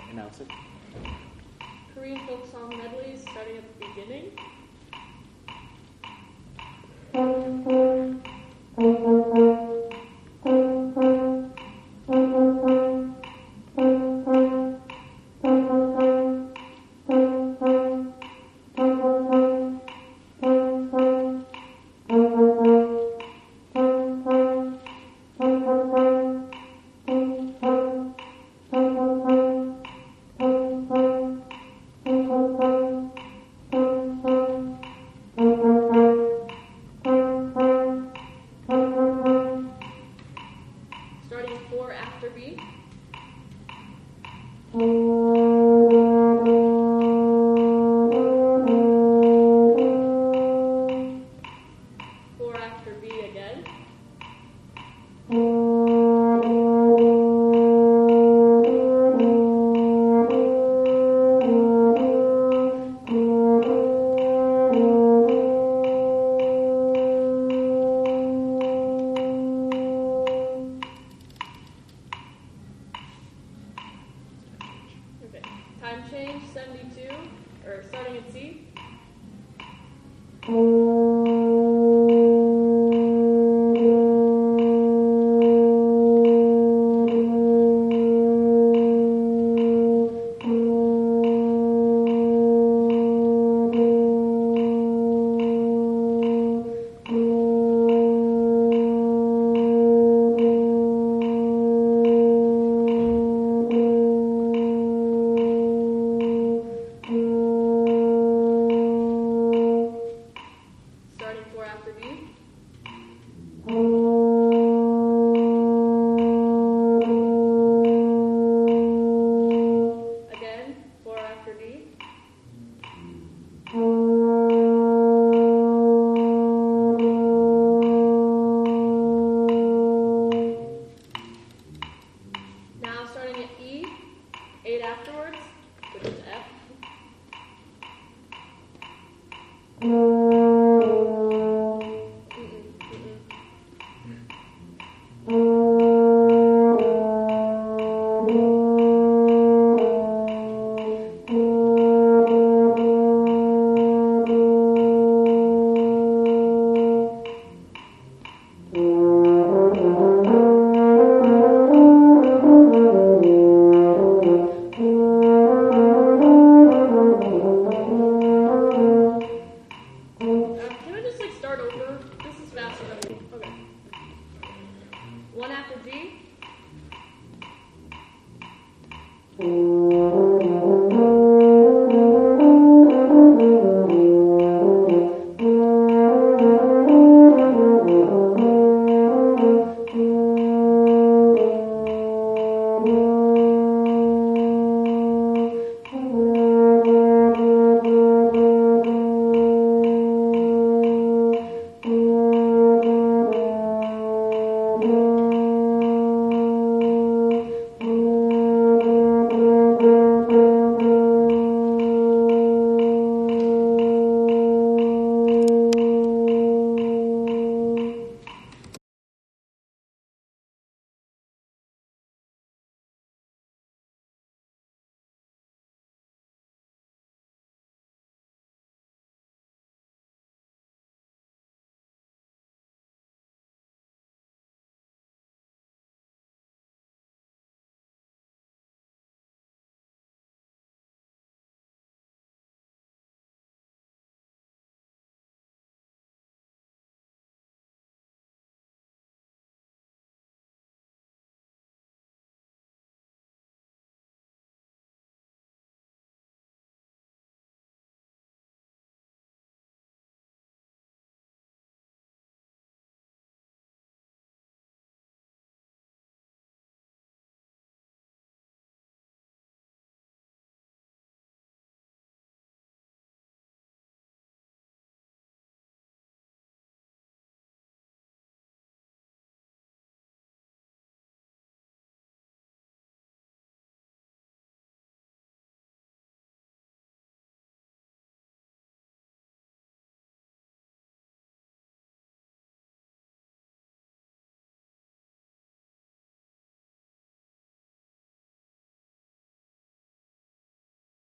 announce it. Korean folk song medleys starting at the beginning. Starting 4 after B. 4 after B again. Okay. Time change 72, or starting at C. Starting 4 after B. Again, 4 after D. Now starting at E, 8 afterwards, which is F. Can I just start over? This is faster than me. Okay. 1 after G.